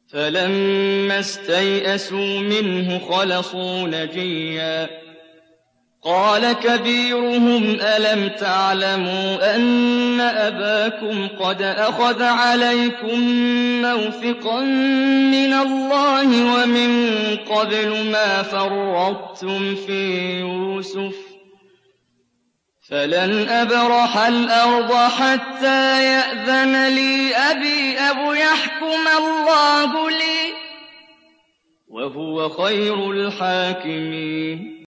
فَلَمَّا اسْتَيْأَسُوا مِنْهُ خَلَصُوا نَجِيًّا قَالَ كَبِيرُهُمْ أَلَمْ تَعْلَمُوا أَنَّ أَبَاكُمْ قَدْ أَخَذَ عَلَيْكُم مَّوْثِقًا مِّنَ اللَّهِ وَمِن قَبْلُ مَا فَرَّطتُمْ فِي يُوسُفَ ۖ فَلَنْ أَبْرَحَ الْأَرْضَ حَتَّىٰ يَأْذَنَ لِي أَبِي أَوْ يَحْكُمَ اللَّهُ لِي ۖ وَهُوَ خَيْرُ الْحَاكِمِينَ